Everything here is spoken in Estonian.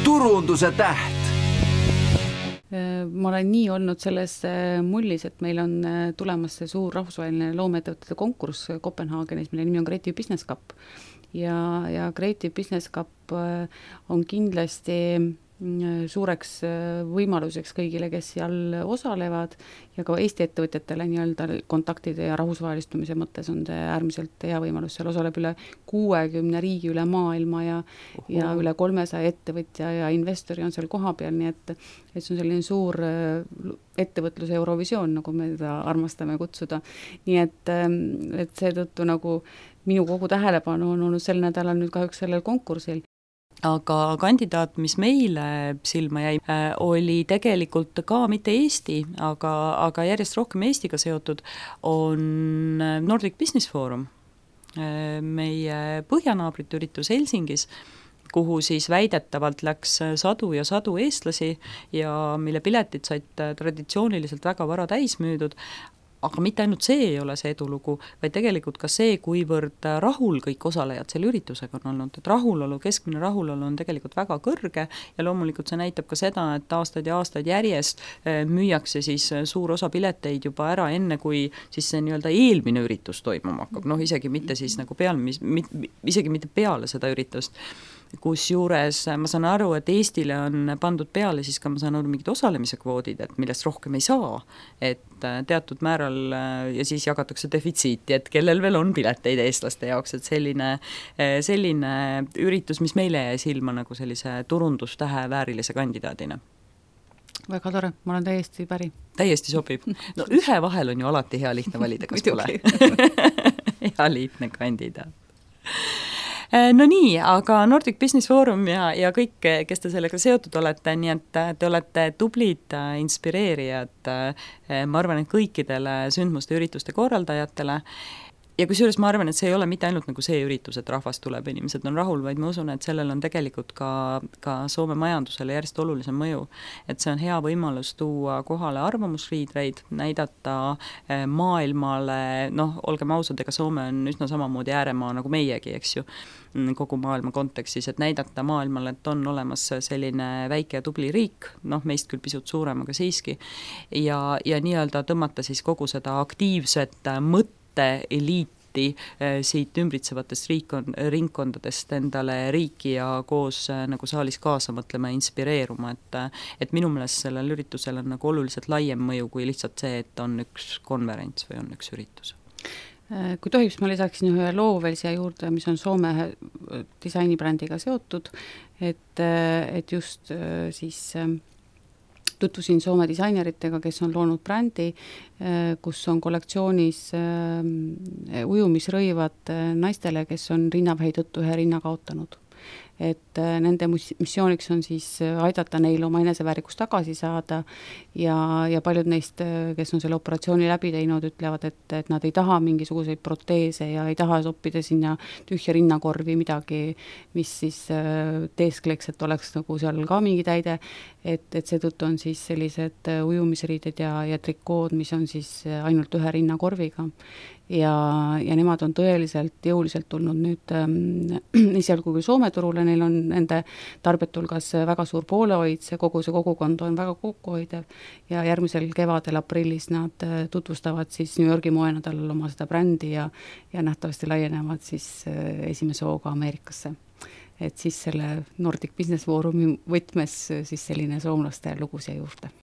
turunduse täht. Ma olen nii olnud selles mullis, et meil on tulemas see suur rahvusvaheline loomeettevõtete konkurss Kopenhaagenis, mille nimi on Creative Business Cup. Ja Creative Business Cup on kindlasti suureks võimaluseks kõigile, kes seal osalevad ja ka Eesti ettevõtjatele nii-öelda kontaktide ja rahvusvahelistumise mõttes on see äärmiselt hea võimalus. Seal osaleb üle 60 riigi üle maailma ja üle 300 ettevõtja ja investori on seal koha peal, nii et see on selline suur ettevõtluse Eurovisioon, nagu me seda armastame kutsuda. Nii et seetõttu nagu minu kogu tähelepanu on olnud sel nädalal nüüd kahjuks sellel konkursil. Aga kandidaat, mis meile silma jäi, oli tegelikult ka mitte Eesti, aga järjest rohkem Eestiga seotud, on Nordic Business Forum, meie põhjanaabrite üritus Helsingis, kuhu siis väidetavalt läks sadu ja sadu eestlasi ja mille piletid said traditsiooniliselt väga vara täis müüdud. Aga mitte ainult see ei ole see edulugu, vaid tegelikult ka see, kuivõrd rahul kõik osalejad selle üritusega on olnud. Et rahulolu, keskmine rahulolu on tegelikult väga kõrge ja loomulikult see näitab ka seda, et aastaid ja aastaid järjest müüakse siis suur osa pileteid juba ära enne, kui siis see nii-öelda eelmine üritus toimuma hakkab. Isegi mitte siis nagu isegi mitte peale seda üritust. Kus juures ma saan aru, et Eestile on pandud peale siis ka ma saan aru mingid osalemise kvoodid, et millest rohkem ei saa, et teatud määral ja siis jagatakse defitsiiti, et kellel veel on pileteid eestlaste jaoks, et selline üritus, mis meile jäi silma nagu sellise turundustähe väärilise kandidaadina. Väga tore, ma olen täiesti päri. Täiesti sobib. Ühe vahel on ju alati hea lihtne valida, kas pole? Hea lihtne kandidaat. No nii, aga Nordic Business Forum ja kõik, kes te sellega seotud olete, nii et te olete tublid inspireerijad, ma arvan, et kõikidele sündmuste ürituste korraldajatele. Ja kusjuures ma arvan, et see ei ole mitte ainult nagu see üritus, et rahvas tuleb, inimesed on rahul, vaid ma usun, et sellel on tegelikult ka Soome majandusele järjest olulisem mõju. Et see on hea võimalus tuua kohale arvamusliidreid, näidata maailmale, olgem ausad, ega Soome on üsna samamoodi ääremaa nagu meiegi, eks ju, kogu maailma kontekstis, et näidata maailmale, et on olemas selline väike ja tubli riik, meist küll pisut suurem, aga siiski, ja nii-öelda tõmmata siis kogu seda aktiivset eliiti siit ümbritsevatest ringkondadest endale riiki ja koos nagu saalis kaasa mõtlema ja inspireeruma, et minu meelest sellel üritusel on nagu oluliselt laiem mõju kui lihtsalt see, et on üks konverents või on üks üritus. Kui tohiks, ma lisaksin ühe loo veel siia juurde, mis on Soome disainibrändiga seotud, et just siis tutvusin Soome disaineritega, kes on loonud brändi, kus on kollektsioonis ujumisrõivad naistele, kes on rinnavähi tõttu ühe rinna kaotanud. Et nende missiooniks on siis aidata neil oma eneseväärikust tagasi saada ja paljud neist, kes on selle operatsiooni läbi teinud, ütlevad, et nad ei taha mingisuguseid proteese ja ei taha soppida sinna tühja rinnakorvi midagi, mis siis teeskleks, et oleks nagu seal ka mingi täide, et seetõttu on siis sellised ujumisriided ja trikood, mis on siis ainult ühe rinnakorviga. Ja nemad on tõeliselt jõuliselt tulnud nüüd esialgu kui Soome turule, neil on nende tarbijate hulgas väga suur poolehoid, kogu see kogukond on väga kokkuhoidev ja järgmisel kevadel aprillis nad tutvustavad siis New Yorgi moenädalal oma seda brändi ja nähtavasti laienevad siis esimese hooga Ameerikasse. Et siis selle Nordic Business Forumi võtmes siis selline soomlaste lugu siia juurde.